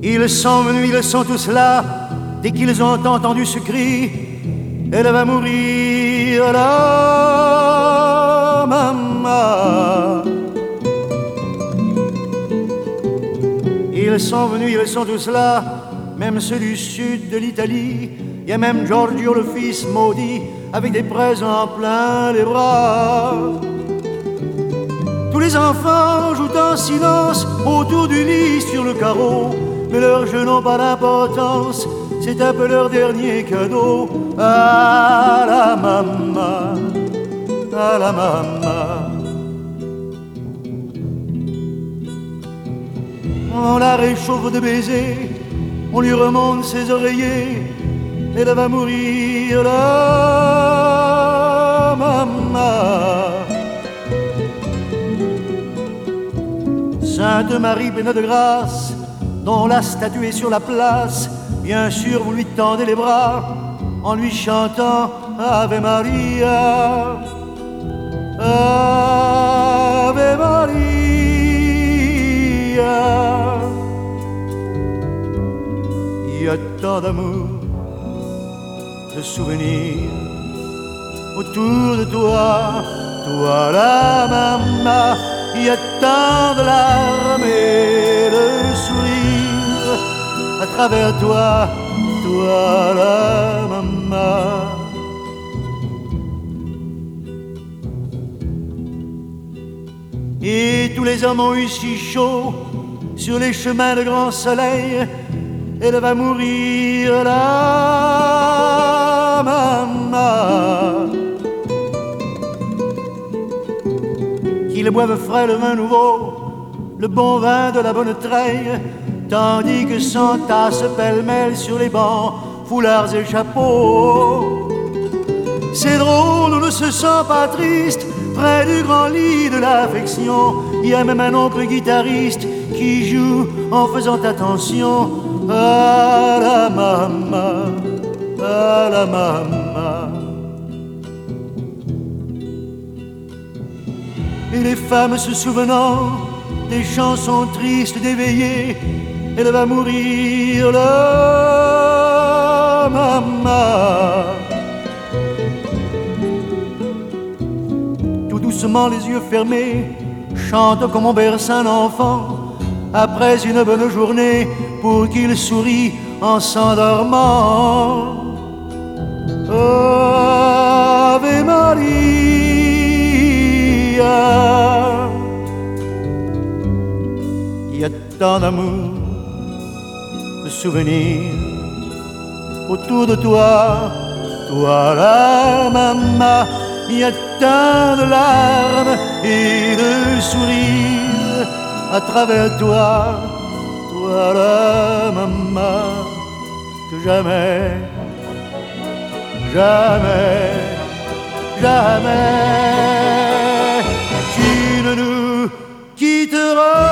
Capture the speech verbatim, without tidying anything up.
Ils sont venus, ils sont tous là. Dès qu'ils ont entendu ce cri, elle va mourir là, maman. Ils sont venus, ils sont tous là, même ceux du sud de l'Italie. Il y a même Giorgio le fils maudit, avec des présents plein les bras. Tous les enfants jouent en silence autour du lit sur le carreau, mais leurs jeux n'ont pas d'importance, c'est un peu leur dernier cadeau. À la maman, à la maman. On la réchauffe de baisers, on lui remonte ses oreillers, elle va mourir là, maman. Sainte Marie pleine de grâce, dont la statue est sur la place, bien sûr vous lui tendez les bras en lui chantant Ave Maria, Ave Maria. Il y a tant d'amour, de souvenirs autour de toi, toi la maman. Il y a tant de larmes et de sourires à travers toi, toi la maman. Et tous les hommes ont eu si chaud sur les chemins de grand soleil, elle va mourir là, maman. Qu'ils boivent frais le vin nouveau, le bon vin de la bonne treille, tandis que s'entassent pêle-mêle sur les bancs foulards et chapeaux. C'est drôle, on ne se sent pas triste près du grand lit de l'affection. Il y a même un oncle guitariste qui joue en faisant attention à la maman, à la maman. Et les femmes se souvenant des chansons tristes d'éveillé, elle va mourir là, maman. Tout doucement, les yeux fermés, chante comme on berce un enfant après une bonne journée pour qu'il sourie en s'endormant. Ave Maria. Il y a tant d'amour, de souvenirs autour de toi, toi la maman. Il y a tant de larmes et de sourires à travers toi, toi la maman, que jamais, jamais, jamais tu ne nous quitteras.